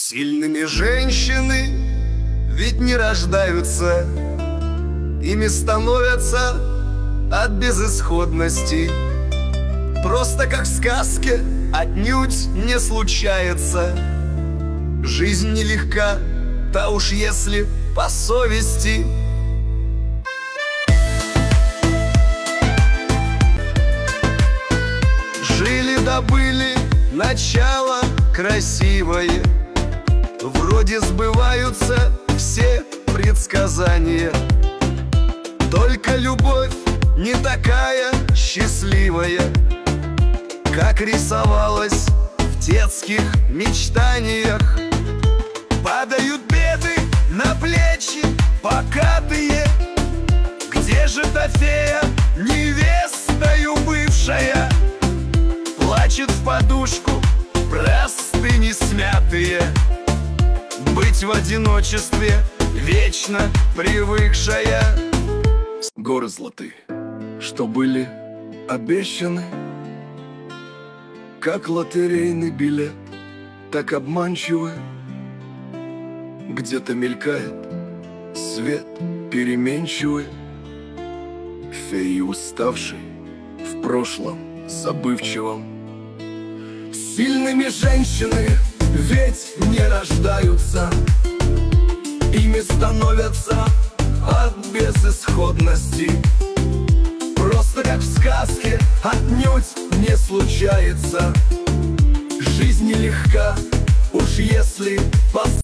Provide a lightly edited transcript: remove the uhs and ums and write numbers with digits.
Сильными женщины ведь не рождаются, ими становятся от безысходности. Просто как в сказке отнюдь не случается. Жизнь нелегка, та уж если по совести. Жили-добыли начало красивое, вроде сбываются все предсказания. Только любовь не такая счастливая, как рисовалась в детских мечтаниях. Падают беды на плечи покатые. Где же та фея, невестою бывшая? Плачет в подушку простыни смятые. Быть в одиночестве вечно привыкшая. Горы золотые, что были обещаны, как лотерейный билет, так обманчивы. Где-то мелькает свет переменчивый, феи уставшей в прошлом забывчивом. Сильными женщины ведь не рождаются, ими становятся от безысходности. Просто как в сказке отнюдь не случается. Жизнь нелегка, уж если